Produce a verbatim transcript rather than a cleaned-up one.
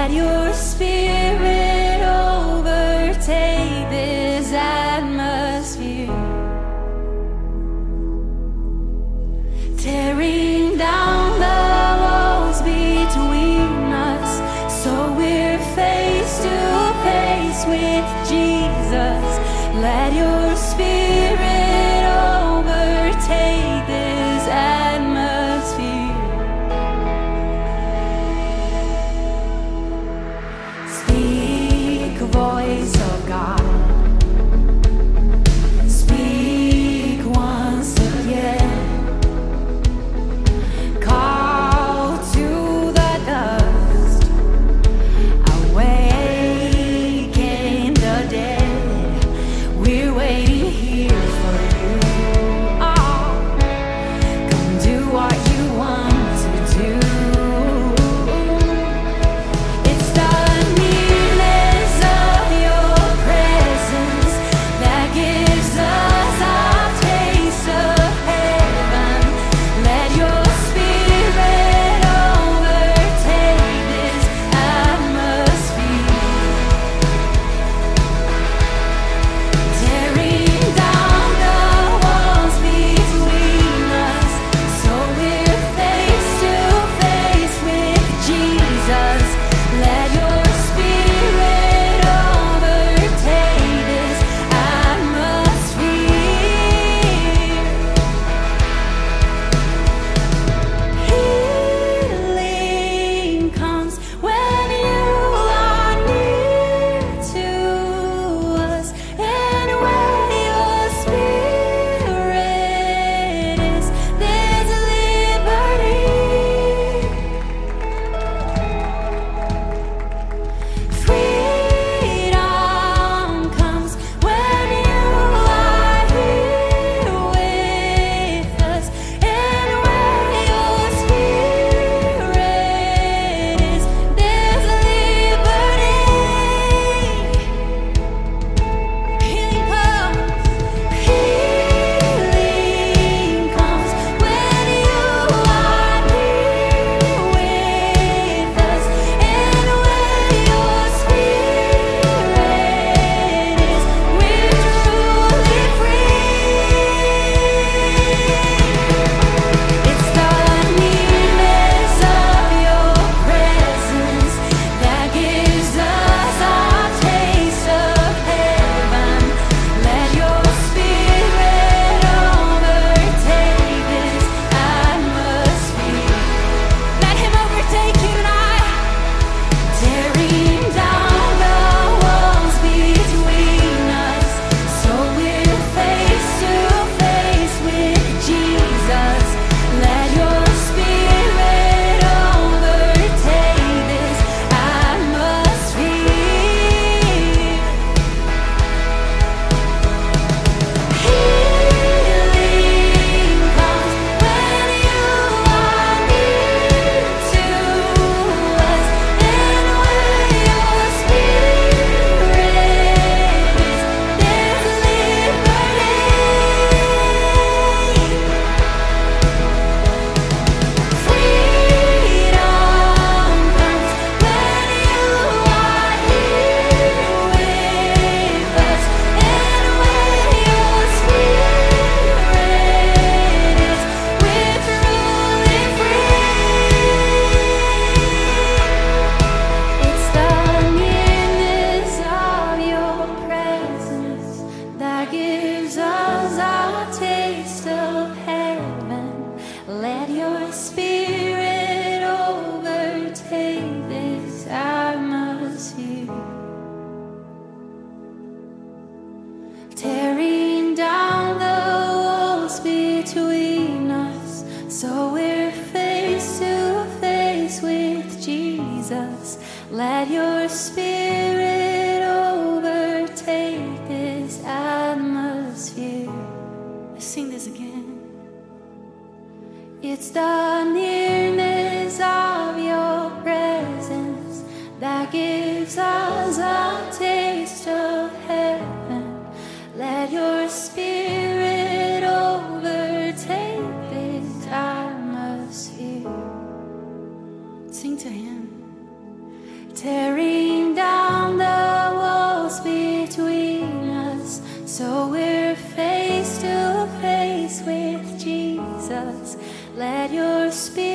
Let your spirit overtake this atmosphere, tearing down the walls between us, so we're face to face with Jesus. Let your spirit overtake this atmosphere. Speak, voice of God. Speak once again. Call to the dust. Awaken the dead. We're waiting here for you. Oh, come do what you want to do. It's the nearness of your presence that gives us a taste of heaven. Let your spirit overtake this atmosphere, tearing down the walls between us, so we're face to face with Jesus. Let your spirit overtake this atmosphere. Healing comes when you are near to us, and where your spirit is, there's liberty. Freedom comes when you are here with us, and where your spirit is, there's liberty. Healing comes, healing comes when you are here with us, and where your spirit is, we're truly free. It's the nearness of your presence that gives us a taste of heaven. Let your spirit overtake this atmosphere. Let him overtake you tonight, tearing down the walls between us, so we're face to face with Jesus. Let your spirit overtake this atmosphere. Healing comes when you are near to us, and where your spirit is, there's liberty. Freedom comes when you are here with us, and where your spirit is, we're truly free. It's the nearness of your presence that gives us a taste of heaven. Let your spirit overtake this atmosphere, tearing down the walls between us, so we're face to face with Jesus. Let your spirit overtake this atmosphere. Let's sing this again. It's the nearness of your presence that gives us a taste of heaven. Let your spirit overtake this atmosphere. Sing to him. tearing down the walls between us, so we're face to face with Jesus. Let your spirit